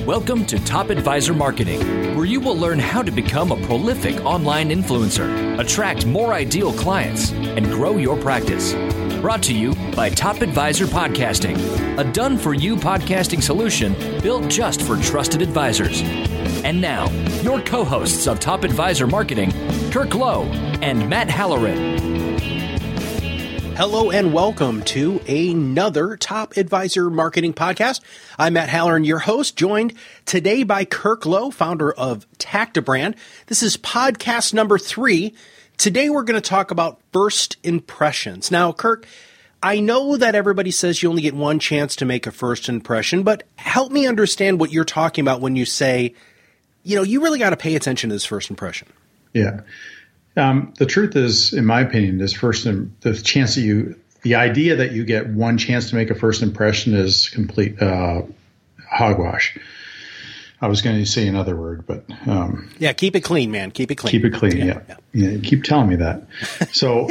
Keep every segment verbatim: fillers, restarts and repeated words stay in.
Welcome to Top Advisor Marketing, where you will learn how to become a prolific online influencer, attract more ideal clients, and grow your practice. Brought to you by Top Advisor Podcasting, a done-for-you podcasting solution built just for trusted advisors. And now, your co-hosts of Top Advisor Marketing, Kirk Lowe and Matt Halloran. Hello and welcome to another Top Advisor Marketing Podcast. I'm Matt Halloran, your host, joined today by Kirk Lowe, founder of Tactibrand. This is podcast number three. Today we're going to talk about first impressions. Now, Kirk, I know that everybody says you only get one chance to make a first impression, but help me understand what you're talking about when you say, you know, you really got to pay attention to this first impression. Yeah. Um, the truth is, in my opinion, this first, the chance that you, the idea that you get one chance to make a first impression is complete uh, hogwash. I was going to say another word, but um, yeah, keep it clean, man. Keep it clean. Keep it clean. Yeah, yeah. yeah. yeah you keep telling me that. So,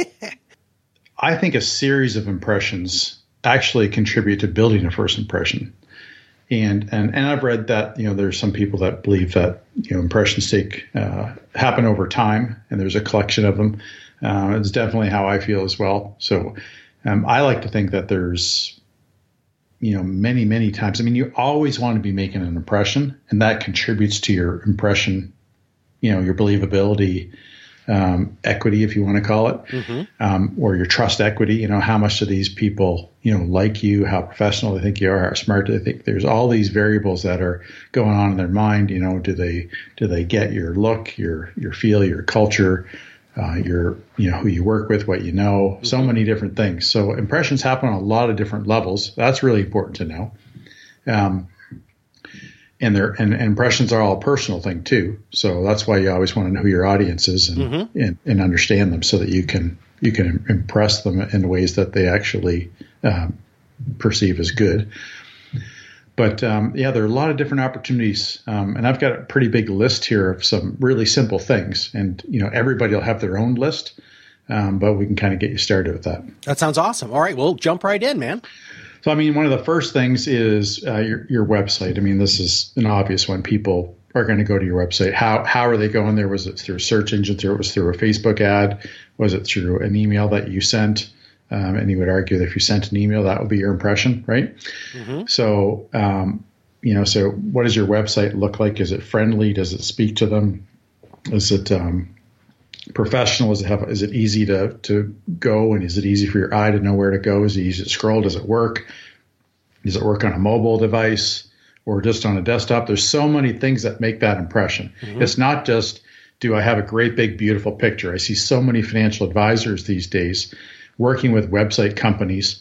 I think a series of impressions actually contribute to building a first impression. And, and and I've read that, you know, there's some people that believe that, you know, impressions take uh, happen over time, and there's a collection of them. Uh, it's definitely how I feel as well. So um, I like to think that there's, you know, many, many times. I mean, you always want to be making an impression, and that contributes to your impression, you know, your believability, um, equity, if you want to call it, mm-hmm. um, or your trust equity. You know, how much do these people, you know, like you, how professional they think you are, how smart they think. There's all these variables that are going on in their mind. You know, do they do they get your look, your your feel, your culture, uh, your you know who you work with, what you know, mm-hmm. so many different things. So impressions happen on a lot of different levels. That's really important to know. Um, And their and, and impressions are all a personal thing too. So that's why you always want to know who your audience is and, mm-hmm. and, and understand them, so that you can you can impress them in ways that they actually um, perceive as good. But um, yeah, there are a lot of different opportunities, um, and I've got a pretty big list here of some really simple things. And you know, everybody will have their own list, um, but we can kind of get you started with that. That sounds awesome. All right, well, jump right in, man. So, I mean, one of the first things is uh, your, your website. I mean, this is an obvious one. People are going to go to your website. How how are they going there? Was it through a search engine? Through, it was through a Facebook ad? Was it through an email that you sent? Um, and you would argue that if you sent an email, that would be your impression, right? Mm-hmm. So, um, you know, so what does your website look like? Is it friendly? Does it speak to them? Is it um, professional? Is it have? Is it easy to to go? And is it easy for your eye to know where to go? Is it easy to scroll? Does it work? Does it work on a mobile device or just on a desktop? There's so many things that make that impression. Mm-hmm. It's not just, do I have a great, big, beautiful picture? I see so many financial advisors these days working with website companies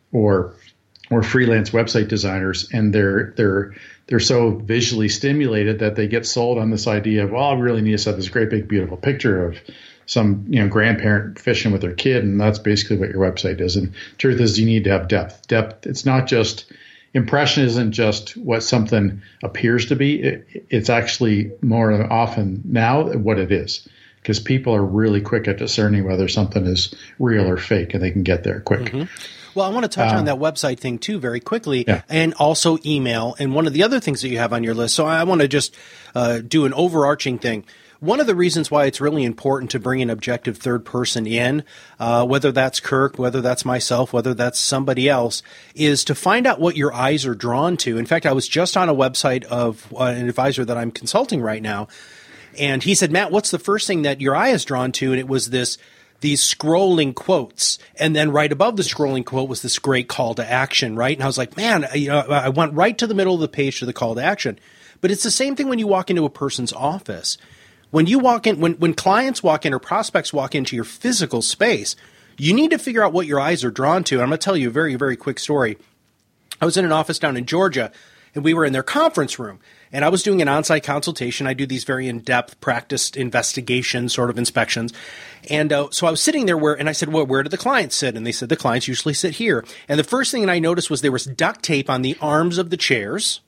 or or freelance website designers, and they're they're they're so visually stimulated that they get sold on this idea of, well, I really need to set this great, big, beautiful picture of some, you know, grandparent fishing with their kid, and that's basically what your website is. And the truth is, you need to have depth. Depth. It's not just impression. Isn't just what something appears to be. It, it's actually more often now what it is, because people are really quick at discerning whether something is real or fake, and they can get there quick. Mm-hmm. Well, I want to touch um, on that website thing too very quickly, yeah. and also email. And one of the other things that you have on your list. So I want to just uh, do an overarching thing. One of the reasons why it's really important to bring an objective third person in, uh, whether that's Kirk, whether that's myself, whether that's somebody else, is to find out what your eyes are drawn to. In fact, I was just on a website of uh, an advisor that I'm consulting right now, and he said, Matt, what's the first thing that your eye is drawn to? And it was this these scrolling quotes. And then right above the scrolling quote was this great call to action, right? And I was like, man, you know, I went right to the middle of the page to the call to action. But it's the same thing when you walk into a person's office. When you walk in, when, when clients walk in or prospects walk into your physical space, you need to figure out what your eyes are drawn to. And I'm going to tell you a very, very quick story. I was in an office down in Georgia, and we were in their conference room, and I was doing an on-site consultation. I do these very in-depth practiced investigation sort of inspections. And uh, so I was sitting there where, and I said, well, where do the clients sit? And they said, the clients usually sit here. And the first thing that I noticed was there was duct tape on the arms of the chairs.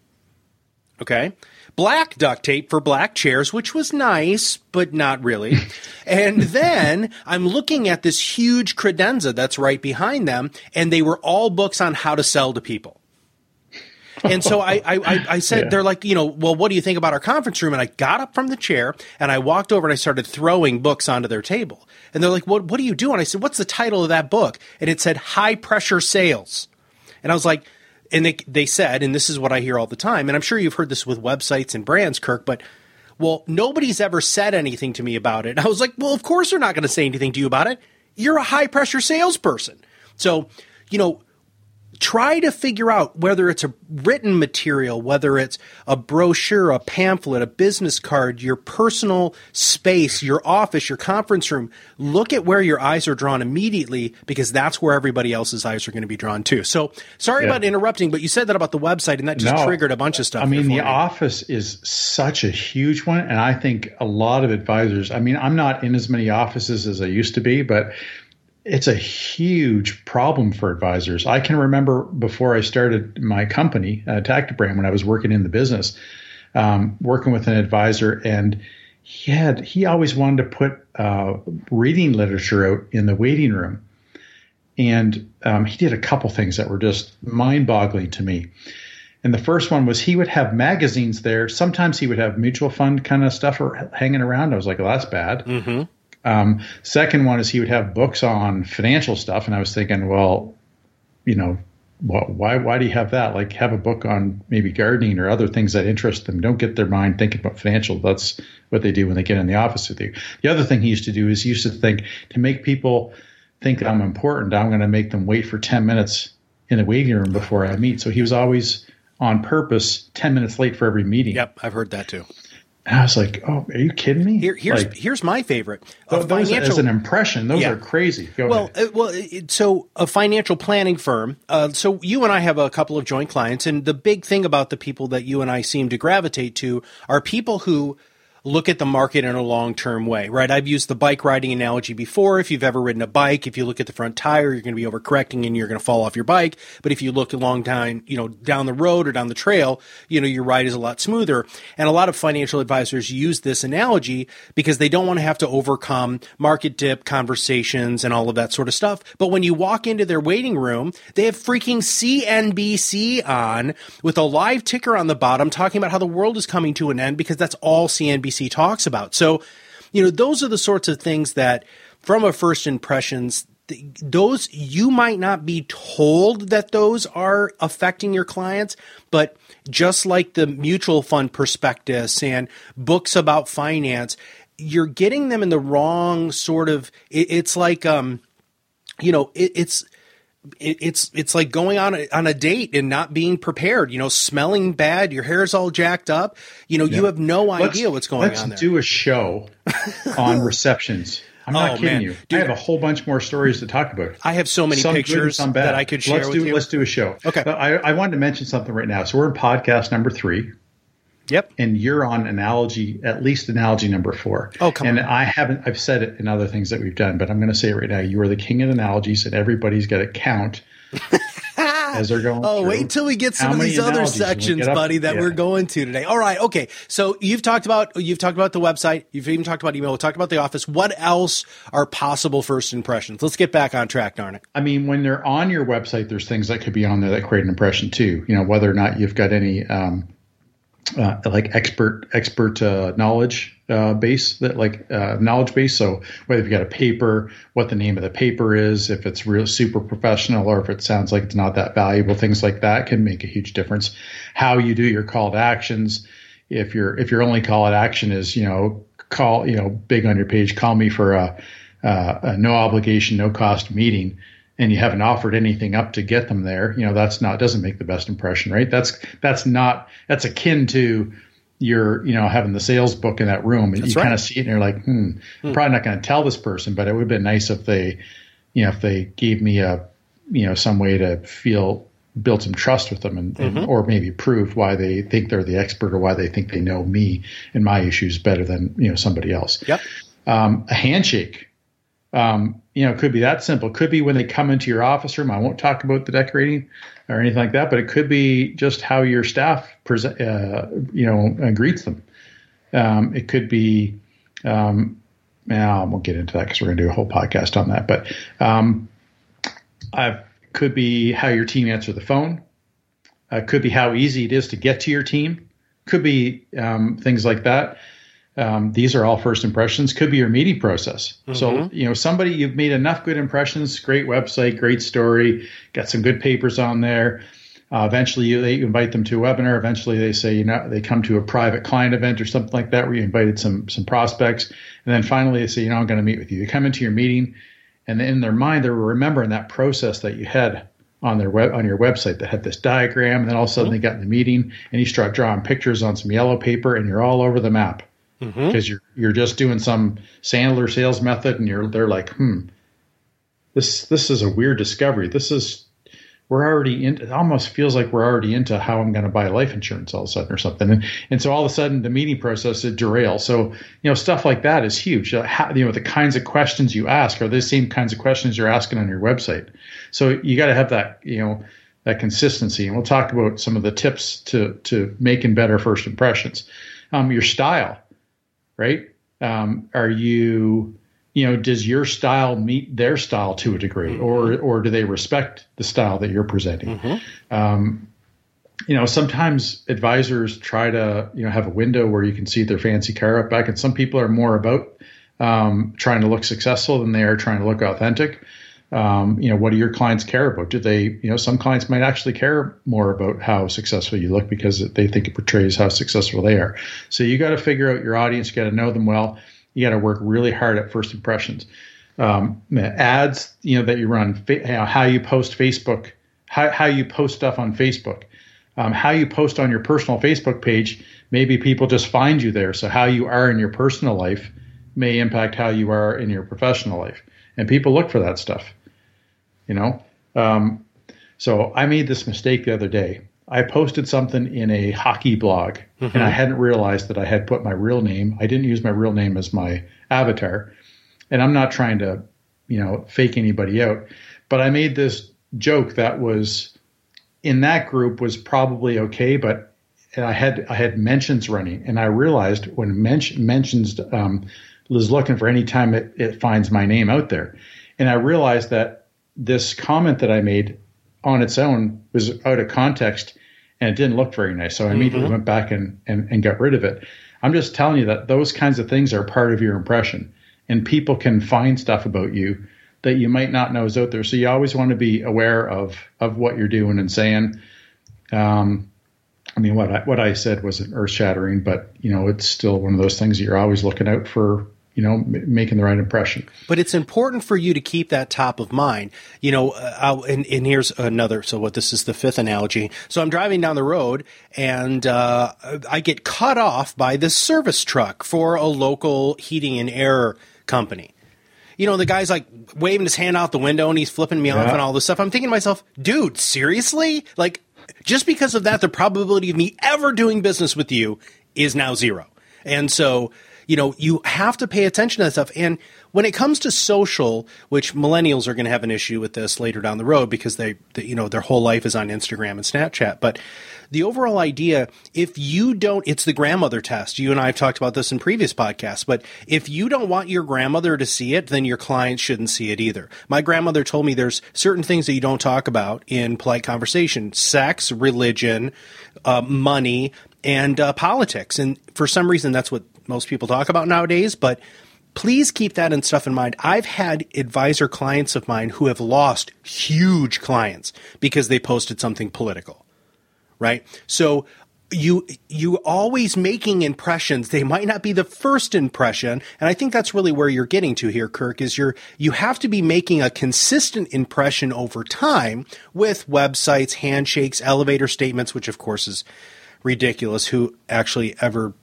Okay. Black duct tape for black chairs, which was nice, but not really. And then I'm looking at this huge credenza that's right behind them, and they were all books on how to sell to people. And so I, I, I said, Yeah. they're like, you know, well, what do you think about our conference room? And I got up from the chair and I walked over and I started throwing books onto their table. And they're like, what, what do you do? And I said, what's the title of that book? And it said High Pressure Sales. And I was like, and they, they said, and this is what I hear all the time, and I'm sure you've heard this with websites and brands, Kirk, but well, nobody's ever said anything to me about it. And I was like, well, of course they're not going to say anything to you about it. You're a high pressure salesperson. So, you know, try to figure out whether it's a written material, whether it's a brochure, a pamphlet, a business card, your personal space, your office, your conference room. Look at where your eyes are drawn immediately, because that's where everybody else's eyes are going to be drawn too. So sorry Yeah. about interrupting, but you said that about the website, and that just No. triggered a bunch of stuff. I mean, here the for me. office is such a huge one. And I think a lot of advisors, I mean, I'm not in as many offices as I used to be, but it's a huge problem for advisors. I can remember before I started my company, uh, Tactibrand, when I was working in the business, um, working with an advisor, and he had he always wanted to put uh, reading literature out in the waiting room. And um, he did a couple things that were just mind-boggling to me. And the first one was he would have magazines there. Sometimes he would have mutual fund kind of stuff or hanging around. I was like, well, that's bad. Mm-hmm. Um, second one is he would have books on financial stuff. And I was thinking, well, you know, wh- why why do you have that? Like, have a book on maybe gardening or other things that interest them. Don't get their mind thinking about financial. That's what they do when they get in the office with you. The other thing he used to do is he used to think, to make people think that I'm important, I'm going to make them wait for ten minutes in the waiting room before I meet. So he was always on purpose ten minutes late for every meeting. Yep, I've heard that too. And I was like, oh, are you kidding me? Here, here's like, here's my favorite. A those, those financial, as an impression, those Yeah. are crazy. Go well, ahead. uh, well, it, so a financial planning firm. Uh, so you and I have a couple of joint clients, and the big thing about the people that you and I seem to gravitate to are people who look at the market in a long-term way, right? I've used the bike riding analogy before. If you've ever ridden a bike, if you look at the front tire, you're going to be overcorrecting and you're going to fall off your bike. But if you look a long time, you know, down the road or down the trail, you know, your ride is a lot smoother. And a lot of financial advisors use this analogy because they don't want to have to overcome market dip conversations and all of that sort of stuff. But when you walk into their waiting room, they have freaking C N B C on with a live ticker on the bottom talking about how the world is coming to an end, because that's all C N B C talks about. So, you know, those are the sorts of things that from a first impressions, th- those you might not be told that those are affecting your clients, but just like the mutual fund prospectus and books about finance, you're getting them in the wrong sort of, it, it's like, um, you know, it, it's, It, it's it's like going on a, on a date and not being prepared, you know, smelling bad, your hair's all jacked up. You know, you have no idea what's going let's on there. Let's do a show on receptions. I'm not Oh, kidding man. you. Dude, I have a whole bunch more stories to talk about. I have so many Some good and pictures some bad. that I could share let's with do, you. Let's do a show. Okay. But I, I wanted to mention something right now. So we're in podcast number three. Yep. And you're on analogy, at least analogy number four. Oh, come and on. And I haven't, I've said it in other things that we've done, but I'm going to say it right now. You are the king of analogies, and everybody's got to count as they're going Oh, through. wait till we get some How of many these other analogies when we sections, get up- buddy, that yeah. we're going to today. All right. Okay. So you've talked about, you've talked about the website. You've even talked about email. We've talked about the office. What else are possible first impressions? Let's get back on track, darn it. I mean, when they're on your website, there's things that could be on there that create an impression too. You know, whether or not you've got any um, uh, like expert expert uh, knowledge uh, base, that like uh, knowledge base. So whether you've got a paper, what the name of the paper is, if it's real super professional, or if it sounds like it's not that valuable, things like that can make a huge difference. How you do your call to actions. If your if your only call to action is, you know, call, you know, big on your page, call me for a, uh, a no obligation, no cost meeting, and you haven't offered anything up to get them there, you know, that's not, doesn't make the best impression, right? That's, that's not, that's akin to your, you know, having the sales book in that room, and That's you right. kind of see it and you're like, hmm, I'm probably not going to tell this person, but it would have been nice if they, you know, if they gave me a, you know, some way to feel, build some trust with them, and, and or maybe prove why they think they're the expert, or why they think they know me and my issues better than, you know, somebody else. Yep. Um, a handshake. Um, you know, it could be that simple. It could be when they come into your office room. I won't talk about the decorating or anything like that, but it could be just how your staff present, uh, you know, uh, greets them. Um, it could be, um, now I won't get into that because we're going to do a whole podcast on that, but, um, I could be how your team answer the phone. Uh, could be how easy it is to get to your team. Could be um, things like that. Um, these are all first impressions. Could be your meeting process. Mm-hmm. So, you know, somebody, you've made enough good impressions, great website, great story, got some good papers on there. Uh, eventually, you, they invite them to a webinar. Eventually, they say, you know, they come to a private client event or something like that where you invited some some prospects. And then finally, they say, you know, I'm going to meet with you. They come into your meeting, and in their mind, they're remembering that process that you had on their web on your website that had this diagram. And then all of a sudden, mm-hmm. they got in the meeting, and you start drawing pictures on some yellow paper, and you're all over the map because mm-hmm. you're you're just doing some Sandler sales method, and you're they're like, hmm, this this is a weird discovery. This is We're already in. It almost feels like we're already into how I'm going to buy life insurance all of a sudden or something. And, and so all of a sudden the meeting process is derailed. So, you know, stuff like that is huge. Uh, how, you know, the kinds of questions you ask are the same kinds of questions you're asking on your website. So you got to have that, you know, that consistency. And we'll talk about some of the tips to, to making better first impressions. Um, your style, right? Um, are you, you know, does your style meet their style to a degree, mm-hmm. or or do they respect the style that you're presenting? Mm-hmm. Um, you know, sometimes advisors try to, you know, have a window where you can see their fancy car up back, and some people are more about um, trying to look successful than they are trying to look authentic. Um, you know, what do your clients care about? Do they, you know, some clients might actually care more about how successful you look because they think it portrays how successful they are. So you got to figure out your audience, you got to know them well. You got to work really hard at first impressions. Um, ads, you know, that you run, you know, how you post Facebook, how, how you post stuff on Facebook, um, how you post on your personal Facebook page. Maybe people just find you there. So how you are in your personal life may impact how you are in your professional life. And people look for that stuff, you know. Um, so I made this mistake the other day. I posted something in a hockey blog, mm-hmm. and I hadn't realized that I had put my real name. I didn't use my real name as my avatar. And I'm not trying to, you know, fake anybody out. But I made this joke that was in that group was probably okay, but and I had I had mentions running. And I realized when men- mentions um, was looking for any time it, it finds my name out there. And I realized that this comment that I made on its own was out of context and it didn't look very nice. So I immediately mm-hmm. went back and, and, and got rid of it. I'm just telling you that those kinds of things are part of your impression, and people can find stuff about you that you might not know is out there. So you always want to be aware of, of what you're doing and saying. Um, I mean, what I, what I said wasn't earth shattering, but you know, it's still one of those things that you're always looking out for, you know, m- making the right impression. But it's important for you to keep that top of mind, you know, uh, and, and here's another. So what, this is the fifth analogy. So I'm driving down the road and uh, I get cut off by this service truck for a local heating and air company. You know, the guy's like waving his hand out the window and he's flipping me yeah. off and all this stuff. I'm thinking to myself, dude, seriously? Like, just because of that, the probability of me ever doing business with you is now zero. And so, you know, you have to pay attention to that stuff. And when it comes to social, which millennials are going to have an issue with this later down the road because they, they, you know, their whole life is on Instagram and Snapchat. But the overall idea, if you don't, it's the grandmother test. You and I have talked about this in previous podcasts. But if you don't want your grandmother to see it, then your clients shouldn't see it either. My grandmother told me there's certain things that you don't talk about in polite conversation: sex, religion, uh, money, and uh, politics. And for some reason, that's what most people talk about nowadays, but please keep that and stuff in mind. I've had advisor clients of mine who have lost huge clients because they posted something political, right? So you you always making impressions. They might not be the first impression, and I think that's really where you're getting to here, Kirk, is you're you have to be making a consistent impression over time with websites, handshakes, elevator statements, which of course is ridiculous. Who actually ever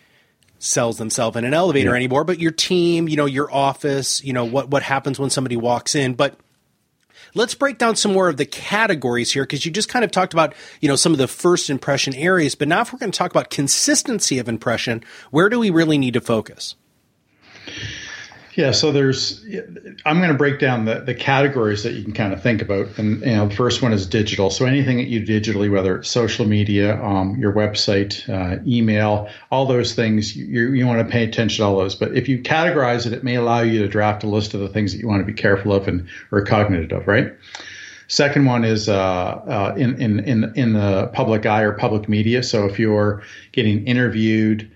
sells themselves in an elevator yeah. anymore? But your team, you know, your office, you know, what, what happens when somebody walks in. But let's break down some more of the categories here, because you just kind of talked about, you know, some of the first impression areas. But now if we're going to talk about consistency of impression, where do we really need to focus? Yeah, so there's, I'm going to break down the, the categories that you can kind of think about. And, you know, the first one is digital. So anything that you do digitally, whether it's social media, um, your website, uh, email, all those things, you, you want to pay attention to all those. But if you categorize it, it may allow you to draft a list of the things that you want to be careful of and or cognizant of, right? Second one is uh, uh, in, in, in, in the public eye or public media. So if you're getting interviewed,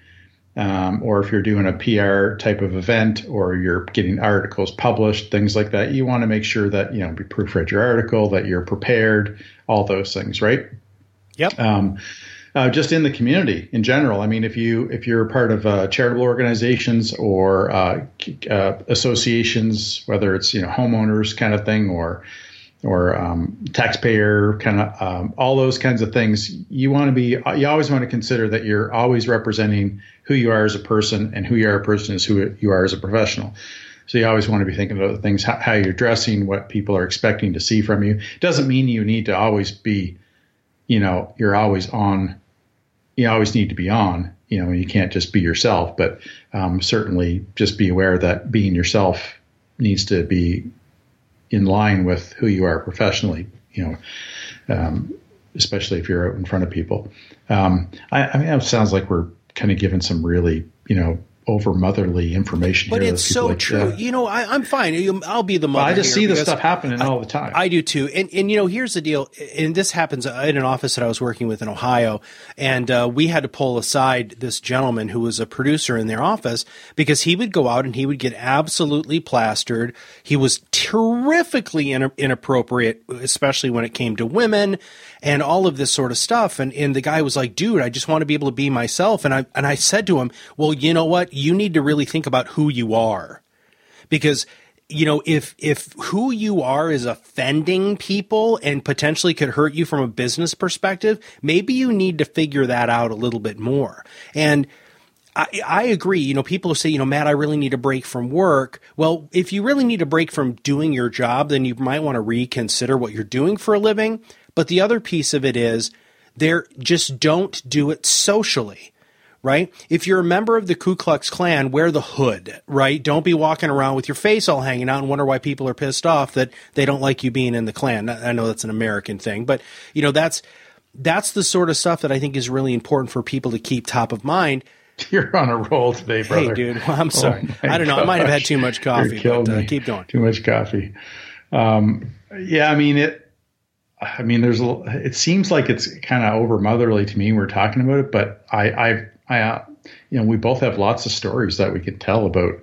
um, or if you're doing a P R type of event, or you're getting articles published, things like that, you want to make sure that, you know, you proofread your article, that you're prepared, all those things, right? Yep. Um, uh, just in the community in general. I mean, if you if you're part of uh, charitable organizations or uh, uh, associations, whether it's, you know, homeowners kind of thing, or or um, taxpayer kind of um, all those kinds of things, you want to be you always want to consider that you're always representing who you are as a person, and who you are a person is who you are as a professional. So you always want to be thinking about the things, how, how you're dressing, what people are expecting to see from you. It doesn't mean you need to always be, you know, you're always on. You always need to be on, you know, you can't just be yourself, but um, certainly just be aware that being yourself needs to be in line with who you are professionally, you know, um, especially if you're out in front of people. Um, I, I mean, it sounds like we're kind of giving some really, you know, over motherly information but here. It's so like, true. uh, you know, I, I'm fine. I'll be the mother. Well, I just see this because stuff happening I, all the time. I do too. And, and, you know, here's the deal. And this happens in an office that I was working with in Ohio. And uh, we had to pull aside this gentleman who was a producer in their office because he would go out and he would get absolutely plastered. He was terrifically in, inappropriate, especially when it came to women and all of this sort of stuff. And, and the guy was like, dude, I just want to be able to be myself. And I, and I said to him, well, you know what? You need to really think about who you are, because, you know, if, if who you are is offending people and potentially could hurt you from a business perspective, maybe you need to figure that out a little bit more. And I, I agree. You know, people say, you know, Matt, I really need a break from work. Well, if you really need a break from doing your job, then you might want to reconsider what you're doing for a living. But the other piece of it is there, just don't do it socially, right? If you're a member of the Ku Klux Klan, wear the hood, right? Don't be walking around with your face all hanging out and wonder why people are pissed off that they don't like you being in the Klan. I know that's an American thing, but you know, that's, that's the sort of stuff that I think is really important for people to keep top of mind. You're on a roll today, brother. Hey, dude. Well, I'm sorry. Oh I don't know. Gosh. I might have had too much coffee, but uh, keep going. Too much coffee. Um, yeah, I mean, it, I mean, there's a, it seems like it's kind of over motherly to me. We're talking about it, but I, I, I, uh, you know, we both have lots of stories that we could tell about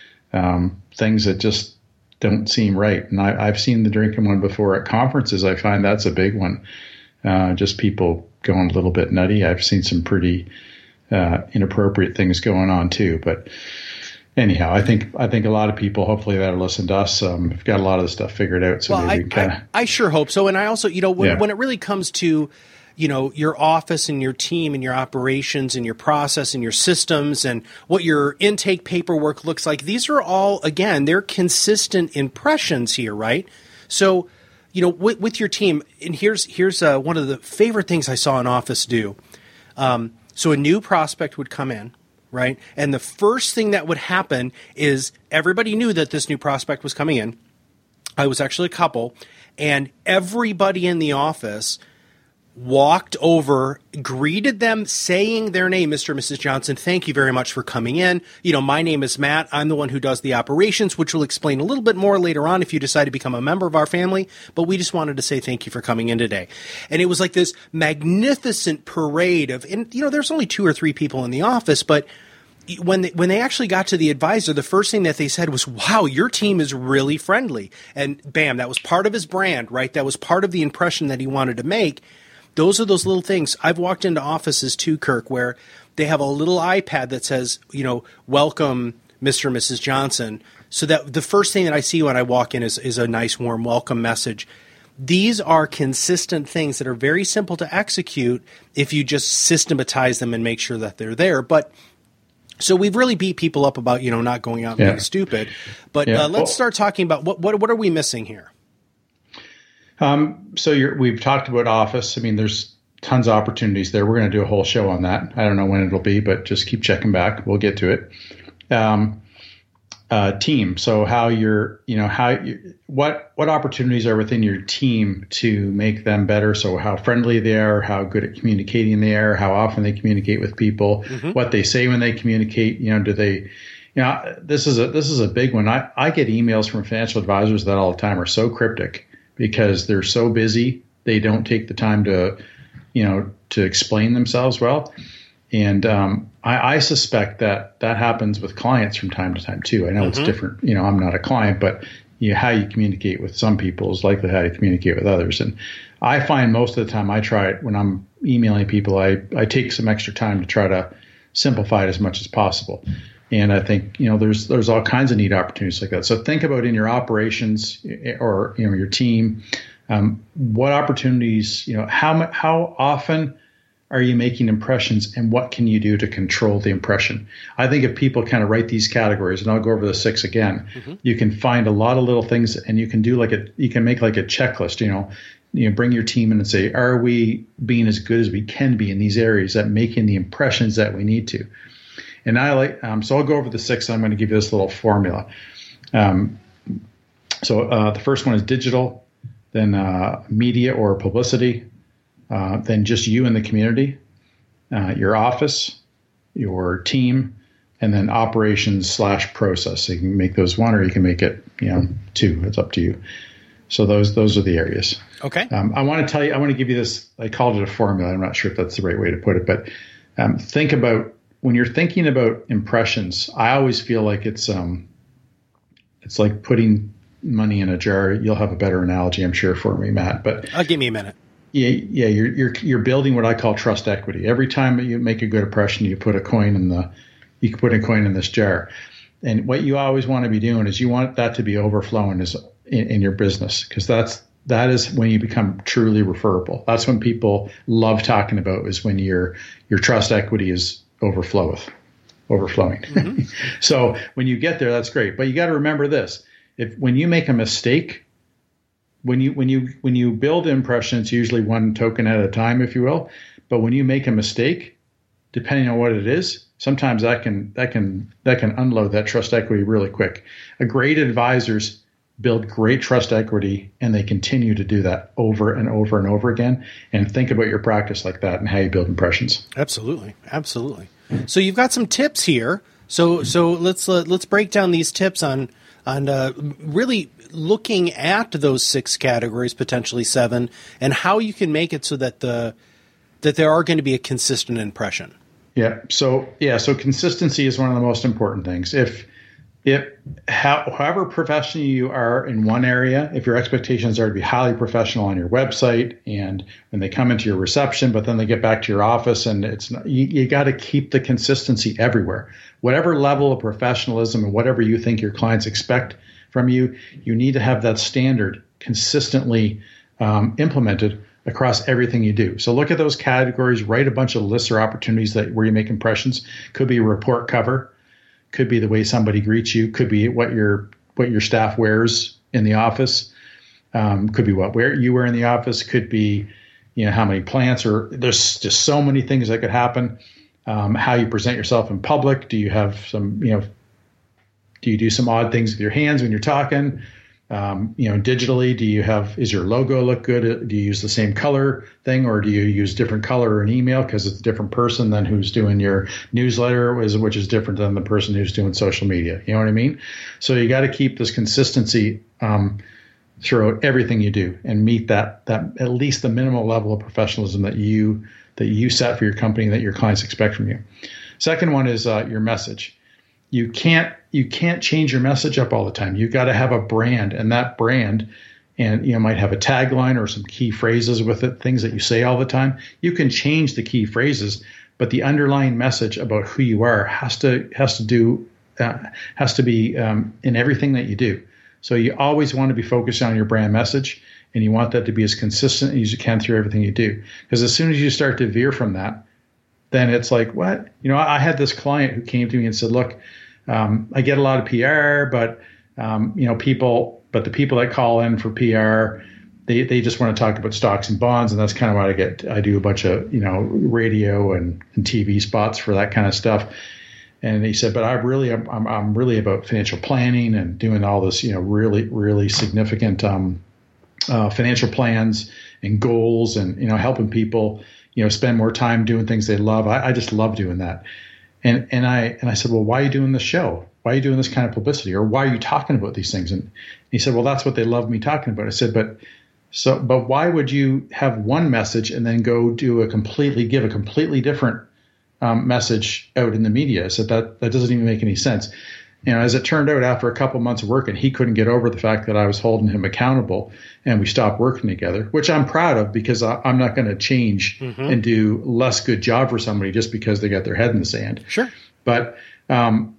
um, things that just don't seem right. And I, I've seen the drinking one before at conferences. I find that's a big one. Uh, just people going a little bit nutty. I've seen some pretty uh, inappropriate things going on too. But anyhow, I think I think a lot of people, hopefully, that are listening to us, um, have got a lot of this stuff figured out. So well, maybe I, we kind of. I, I sure hope so. And I also, you know, when, yeah. when it really comes to, you know, your office and your team and your operations and your process and your systems and what your intake paperwork looks like, these are all, again, they're consistent impressions here, right? So, you know, with, with your team, and here's here's uh, one of the favorite things I saw an office do. Um, so a new prospect would come in, right? And the first thing that would happen is everybody knew that this new prospect was coming in. I was actually a couple, and everybody in the office walked over, greeted them, saying their name, Mister and Missus Johnson, thank you very much for coming in. You know, my name is Matt. I'm the one who does the operations, which we'll explain a little bit more later on if you decide to become a member of our family. But we just wanted to say thank you for coming in today. And it was like this magnificent parade of, and you know, there's only two or three people in the office, but when they, when they actually got to the advisor, the first thing that they said was, wow, your team is really friendly. And bam, that was part of his brand, right? That was part of the impression that he wanted to make. Those are those little things. I've walked into offices too, Kirk, where they have a little iPad that says, you know, welcome, Mister and Missus Johnson. So that the first thing that I see when I walk in is, is a nice, warm welcome message. These are consistent things that are very simple to execute if you just systematize them and make sure that they're there. But so we've really beat people up about, you know, not going out and yeah. being stupid. But yeah. uh, let's well, start talking about what, what what are we missing here? Um, so you're, we've talked about Office. I mean, there's tons of opportunities there. We're going to do a whole show on that. I don't know when it'll be, but just keep checking back. We'll get to it. Um, uh, team. So how you're, you know, how you, what what opportunities are within your team to make them better? So how friendly they are, how good at communicating they are, how often they communicate with people, mm-hmm. what they say when they communicate. You know, do they, you know, this is a this is a big one. I I get emails from financial advisors that all the time are so cryptic. because they're so busy. They don't take the time to, you know, to explain themselves well. And um, I, I suspect that that happens with clients from time to time too. I know mm-hmm. it's different. You know, I'm not a client, but you know, how you communicate with some people is likely how you communicate with others. And I find most of the time I try it when I'm emailing people, I, I take some extra time to try to simplify it as much as possible. And I think, you know, there's there's all kinds of neat opportunities like that. So think about in your operations or, you know, your team, um, what opportunities, you know, how how often are you making impressions, and what can you do to control the impression? I think if people kind of write these categories, and I'll go over the six again, mm-hmm. you can find a lot of little things, and you can do like a, you can make like a checklist, you know, you know, bring your team in and say, are we being as good as we can be in these areas at making the impressions that we need to? And I like, um, so I'll go over the six. I'm going to give you this little formula. Um, so uh, the first one is digital, then uh, media or publicity, uh, then just you and the community, uh, your office, your team, and then operations slash process. So you can make those one, or you can make it, you know, two. It's up to you. So those those are the areas. Okay. Um, I want to tell you, I want to give you this. I called it a formula. I'm not sure if that's the right way to put it, but um, think about when you're thinking about impressions. I always feel like it's um, it's like putting money in a jar. You'll have a better analogy, I'm sure, for me, Matt. But I'll give me a minute. Yeah, yeah. You're you're you're building what I call trust equity. Every time you make a good impression, you put a coin in the you can put a coin in this jar. And what you always want to be doing is you want that to be overflowing is in, in your business, because that's that is when you become truly referable. That's when people love talking about, is when your your trust equity is overfloweth, overflowing. Mm-hmm. So when you get there, that's great. But you got to remember this: if when you make a mistake, when you when you when you build impression, it's usually one token at a time, if you will. But when you make a mistake, depending on what it is, sometimes that can that can that can unload that trust equity really quick. A great advisors build great trust equity, and they continue to do that over and over and over again. And think about your practice like that and how you build impressions. Absolutely, absolutely. So you've got some tips here. So so let's uh, let's break down these tips on on uh, really looking at those six categories, potentially seven, and how you can make it so that the that there are going to be a consistent impression. Yeah. So yeah. So consistency is one of the most important things. If if how, however professional you are in one area, if your expectations are to be highly professional on your website, and when they come into your reception, but then they get back to your office, and it's not, you, you got to keep the consistency everywhere. Whatever level of professionalism and whatever you think your clients expect from you, you need to have that standard consistently um, implemented across everything you do. So look at those categories, write a bunch of lists or opportunities that where you make impressions. Could be a report cover, could be the way somebody greets you, could be what your what your staff wears in the office, um, could be what wear you wear in the office, could be, you know, how many plants, or there's just so many things that could happen. Um, how you present yourself in public. Do you have some, you know, do you do some odd things with your hands when you're talking? Um, you know, digitally, do you have, is your logo look good? Do you use the same color thing, or do you use different color in email because it's a different person than who's doing your newsletter, which is different than the person who's doing social media? You know what I mean? So you got to keep this consistency um, throughout everything you do, and meet that that at least the minimal level of professionalism that you that you set for your company, that your clients expect from you. Second one is uh, your message. You can't you can't change your message up all the time. You got to have a brand, and that brand, and you know, might have a tagline or some key phrases with it, things that you say all the time. You can change the key phrases, but the underlying message about who you are has to has to do uh, has to be um, in everything that you do. So you always want to be focused on your brand message, and you want that to be as consistent as you can through everything you do. Because as soon as you start to veer from that, then it's like, what? You know, I had this client who came to me and said, look, um, I get a lot of P R, but, um, you know, people, but the people that call in for P R, they, they just want to talk about stocks and bonds. And that's kind of what I get. I do a bunch of, you know, radio and, and T V spots for that kind of stuff. And he said, but I really, I'm, I'm really about financial planning and doing all this, you know, really, really significant, um, uh, financial plans and goals, and, you know, helping people, you know, spend more time doing things they love. I, I just love doing that. And and I and I said, well, why are you doing this show? Why are you doing this kind of publicity? Or why are you talking about these things? And he said, well, that's what they love me talking about. I said, but So, but why would you have one message and then go do a completely, give a completely different um, message out in the media? So that, that doesn't even make any sense. You know, as it turned out, after a couple months of working, he couldn't get over the fact that I was holding him accountable, and we stopped working together, which I'm proud of, because I, I'm not going to change mm-hmm. and do less good job for somebody just because they got their head in the sand. Sure. But, um,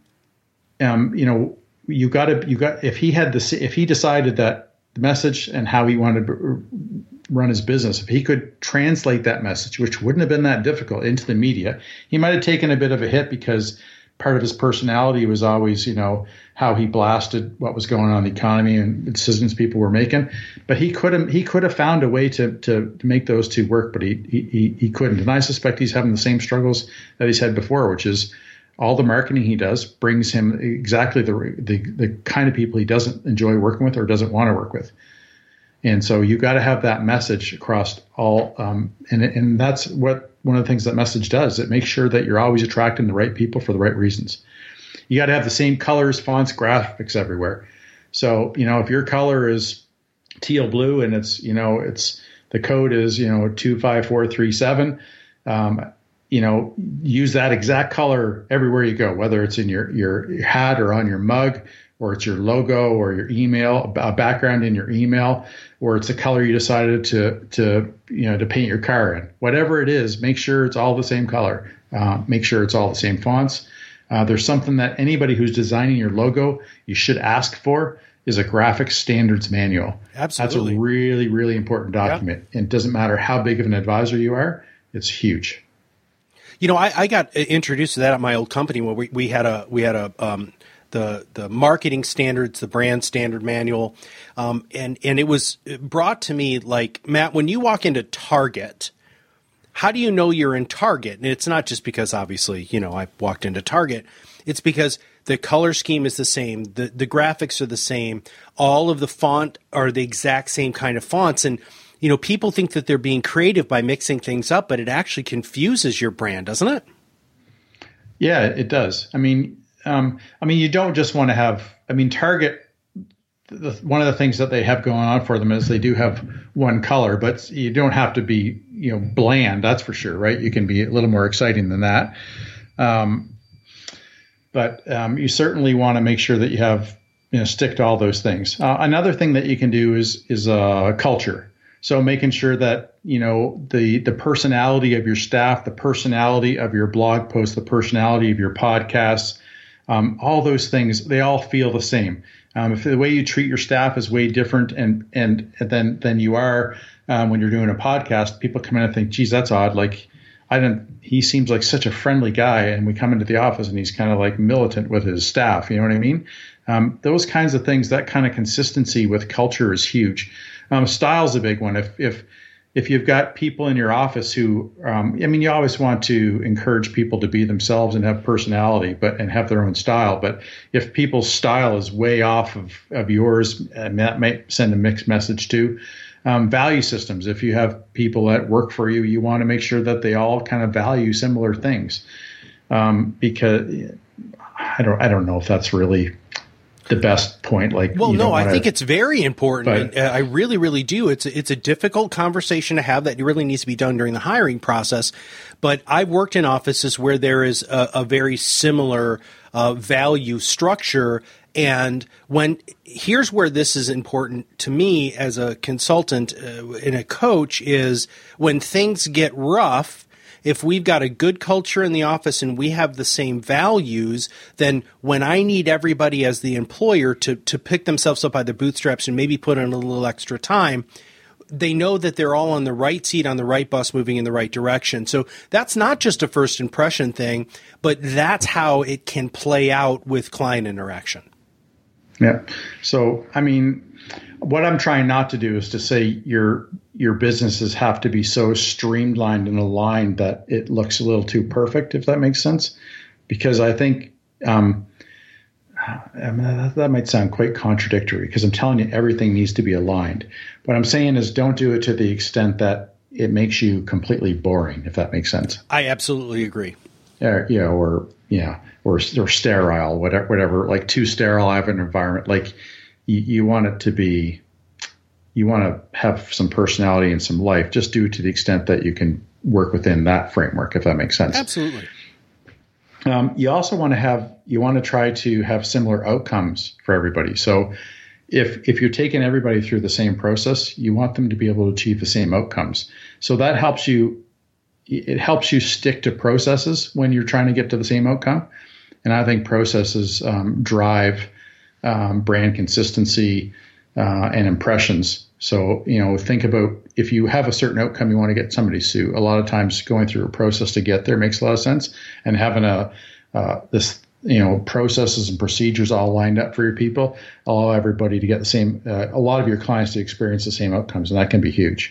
um, you know, you got to, you got, if he had the, if he decided that the message and how he wanted to run his business, if he could translate that message, which wouldn't have been that difficult, into the media, he might have taken a bit of a hit, because part of his personality was always, you know, how he blasted what was going on in the economy and decisions people were making. But he could have he could have found a way to to, to make those two work, but he, he he couldn't. And I suspect he's having the same struggles that he's had before, which is all the marketing he does brings him exactly the the, the kind of people he doesn't enjoy working with or doesn't want to work with. And so you got to have that message across all, um, and and that's what one of the things that message does. It makes sure that you're always attracting the right people for the right reasons. You got to have the same colors, fonts, graphics everywhere. So, you know, if your color is teal blue and it's, you know, it's the code is, you know, two five four three seven, um, you know, use that exact color everywhere you go, whether it's in your, your, your hat or on your mug, or it's your logo or your email, a background in your email, or it's the color you decided to, to, you know, to paint your car in. Whatever it is, make sure it's all the same color. Uh, make sure it's all the same fonts. Uh, there's something that anybody who's designing your logo, you should ask for, is a graphics standards manual. Absolutely. That's a really, really important document. Yeah. And it doesn't matter how big of an advisor you are, it's huge. You know, I, I got introduced to that at my old company where we, we had a, we had a, um, the the marketing standards, the brand standard manual, um, and and it was brought to me like, Matt, when you walk into Target, how do you know you're in Target? And it's not just because obviously, you know, I walked into Target. It's because the color scheme is the same, the the graphics are the same, all of the font are the exact same kind of fonts, and you know, people think that they're being creative by mixing things up, but it actually confuses your brand, doesn't it? Yeah, it does. I mean. Um, I mean, you don't just want to have, I mean, Target, the, one of the things that they have going on for them is they do have one color, but you don't have to be, you know, bland, that's for sure, right? You can be a little more exciting than that. Um, but um, you certainly want to make sure that you have, you know, stick to all those things. Uh, another thing that you can do is, is uh, culture. So making sure that, you know, the, the personality of your staff, the personality of your blog posts, the personality of your podcasts, Um, all those things, they all feel the same. Um, if the way you treat your staff is way different and and than than you are um, when you're doing a podcast, people come in and think, geez, that's odd. Like, I didn't, he seems like such a friendly guy. And we come into the office and he's kind of like militant with his staff. You know what I mean? Um, those kinds of things, that kind of consistency with culture is huge. Um, style's a big one. If, if, If you've got people in your office who, um, I mean, you always want to encourage people to be themselves and have personality, but and have their own style. But if people's style is way off of, of yours, and that might send a mixed message too. Um, value systems. If you have people that work for you, you want to make sure that they all kind of value similar things. Um, because I don't, I don't know if that's really the best point. Like, well, no, I wanna, think it's very important. But, and, uh, I really, really do. It's a, it's a difficult conversation to have that really needs to be done during the hiring process. But I've worked in offices where there is a, a very similar uh, value structure. And when here's where this is important to me as a consultant uh, and a coach is when things get rough. If we've got a good culture in the office and we have the same values, then when I need everybody as the employer to, to pick themselves up by their bootstraps and maybe put in a little extra time, they know that they're all on the right seat, on the right bus, moving in the right direction. So that's not just a first impression thing, but that's how it can play out with client interaction. Yeah. So, I mean, what I'm trying not to do is to say your your businesses have to be so streamlined and aligned that it looks a little too perfect, if that makes sense. Because I think um, I mean, that, that might sound quite contradictory because I'm telling you everything needs to be aligned. What I'm saying is don't do it to the extent that it makes you completely boring, if that makes sense. I absolutely agree. Or, you know, or yeah, or or sterile, whatever, whatever. Like too sterile of an environment. Like you, you want it to be you want to have some personality and some life, just due to the extent that you can work within that framework, if that makes sense. Absolutely. Um, you also want to have, you want to try to have similar outcomes for everybody. So if if you're taking everybody through the same process, you want them to be able to achieve the same outcomes. So that helps you, it helps you stick to processes when you're trying to get to the same outcome. And I think processes um, drive um, brand consistency uh, and impressions. So, you know, think about if you have a certain outcome, you want to get somebody to sue. A lot of times going through a process to get there makes a lot of sense. And having a uh, this, you know, processes and procedures all lined up for your people, allow everybody to get the same, uh, a lot of your clients to experience the same outcomes. And that can be huge.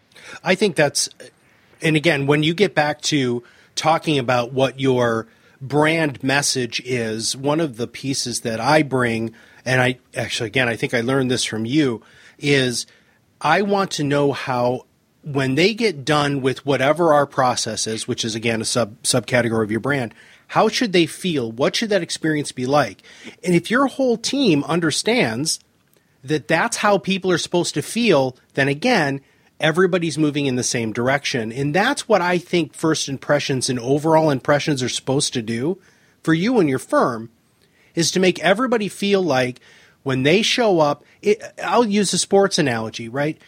I think that's, and again, when you get back to talking about what your brand message is, one of the pieces that I bring, and I actually, again, I think I learned this from you, is I want to know how, when they get done with whatever our process is, which is, again, a sub subcategory of your brand, how should they feel? What should that experience be like? And if your whole team understands that that's how people are supposed to feel, then again, everybody's moving in the same direction. And that's what I think first impressions and overall impressions are supposed to do for you and your firm, is to make everybody feel like when they show up, it, I'll use a sports analogy, right?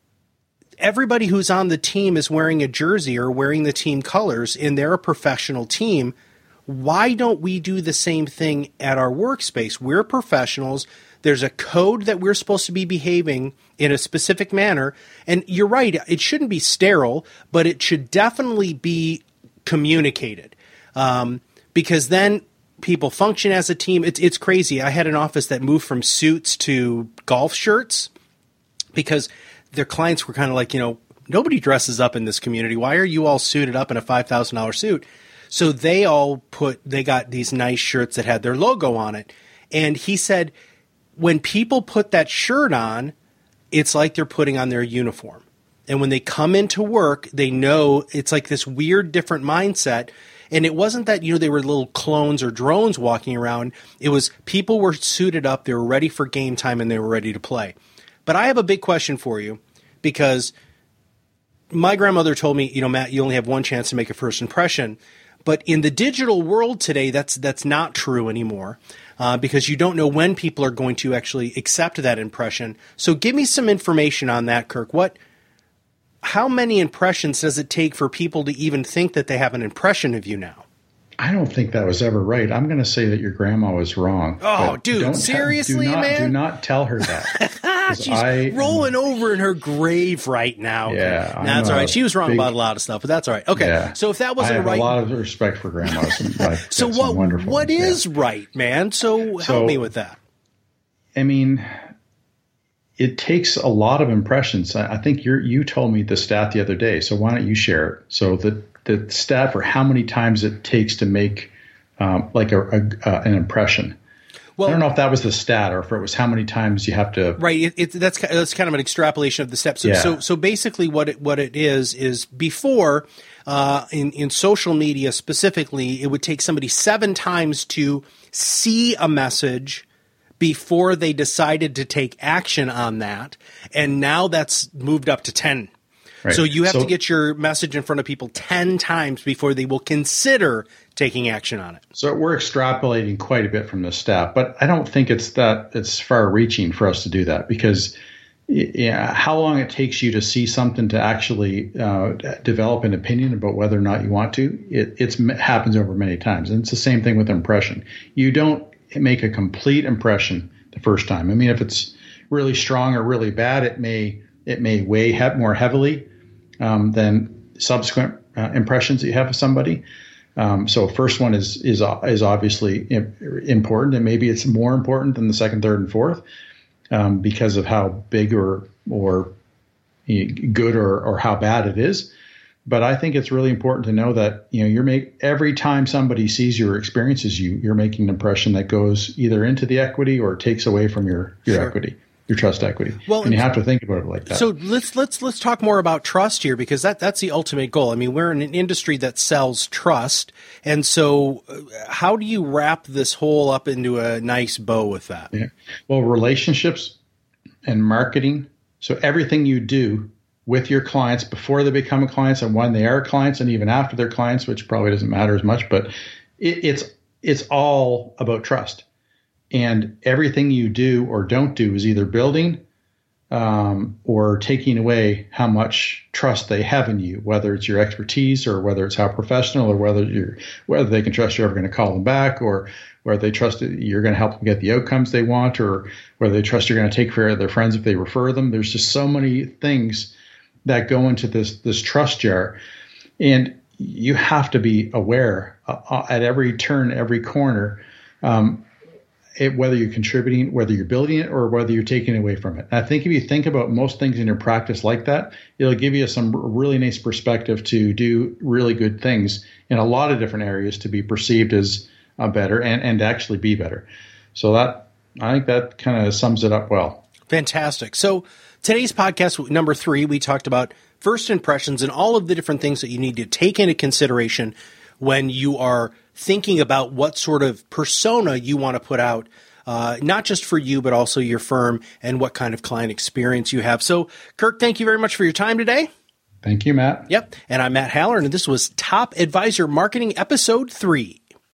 Everybody who's on the team is wearing a jersey or wearing the team colors, and they're a professional team. Why don't we do the same thing at our workspace? We're professionals. There's a code that we're supposed to be behaving in a specific manner. And you're right, it shouldn't be sterile, but it should definitely be communicated. Um, because then people function as a team. It's, it's crazy. I had an office that moved from suits to golf shirts because their clients were kind of like, you know, nobody dresses up in this community. Why are you all suited up in a five thousand dollar suit? So they all put, they got these nice shirts that had their logo on it. And he said, when people put that shirt on, it's like they're putting on their uniform. And when they come into work, they know it's like this weird different mindset. And it wasn't that, you know, they were little clones or drones walking around. It was people were suited up, they were ready for game time, and they were ready to play. But I have a big question for you, because my grandmother told me, you know, Matt, you only have one chance to make a first impression. But in the digital world today, that's that's not true anymore, uh, because you don't know when people are going to actually accept that impression. So give me some information on that, Kirk. What, how many impressions does it take for people to even think that they have an impression of you now? I don't think that was ever right. I'm going to say that your grandma was wrong. Oh, dude, seriously, do not, man? Do not tell her that. She's I, rolling over in her grave right now. Yeah, no, that's all right. She was wrong big, about a lot of stuff, but that's all right. Okay, yeah, so if that wasn't I have right, a lot of respect for grandmas. And like, so what? Wonderful What ones, is yeah. right, man? So help so, me with that. I mean, it takes a lot of impressions. I, I think you you told me the stat the other day. So why don't you share it? So the the stat for how many times it takes to make um, like a, a uh, an impression. Well, I don't know if that was the stat or if it was how many times you have to. Right. It, it, that's that's kind of an extrapolation of the steps. So, yeah. so, so basically, what it what it is is before uh, in in social media specifically, it would take somebody seven times to see a message before they decided to take action on that, and now that's moved up to ten. Right. So you have so, to get your message in front of people ten times before they will consider taking action on it. So we're extrapolating quite a bit from the stat, but I don't think it's that it's far reaching for us to do that, because yeah, how long it takes you to see something to actually uh, develop an opinion about whether or not you want to, it it's, happens over many times. And it's the same thing with impression. You don't make a complete impression the first time. I mean, if it's really strong or really bad, it may it may weigh he- more heavily um, than subsequent uh, impressions that you have of somebody. Um, so first one is is is obviously important, and maybe it's more important than the second, third, and fourth um, because of how big or or good or or how bad it is. But I think it's really important to know that, you know, you're make every time somebody sees you or experiences you, you're making an impression that goes either into the equity or takes away from your your sure. equity. Your trust equity. Well, and you have to think about it like that. So let's let's let's talk more about trust here, because that that's the ultimate goal. I mean, we're in an industry that sells trust, and so how do you wrap this whole up into a nice bow with that? Yeah. Well, relationships and marketing So everything you do with your clients before they become clients and when they are clients and even after they're clients, which probably doesn't matter as much, but it, it's it's all about trust. And everything you do or don't do is either building um, or taking away how much trust they have in you, whether it's your expertise or whether it's how professional or whether you're whether they can trust you're ever going to call them back or whether they trust that you're going to help them get the outcomes they want or whether they trust you're going to take care of their friends if they refer them. There's just so many things that go into this this trust jar. And you have to be aware uh, at every turn, every corner, um, it, whether you're contributing, whether you're building it, or whether you're taking away from it. And I think if you think about most things in your practice like that, it'll give you some really nice perspective to do really good things in a lot of different areas to be perceived as uh, better and, and to actually be better. So that I think that kind of sums it up well. Fantastic. So today's podcast, number three, we talked about first impressions and all of the different things that you need to take into consideration when you are thinking about what sort of persona you want to put out, uh, not just for you, but also your firm and what kind of client experience you have. So, Kirk, thank you very much for your time today. Thank you, Matt. Yep. And I'm Matt Haller, and this was Top Advisor Marketing Episode three.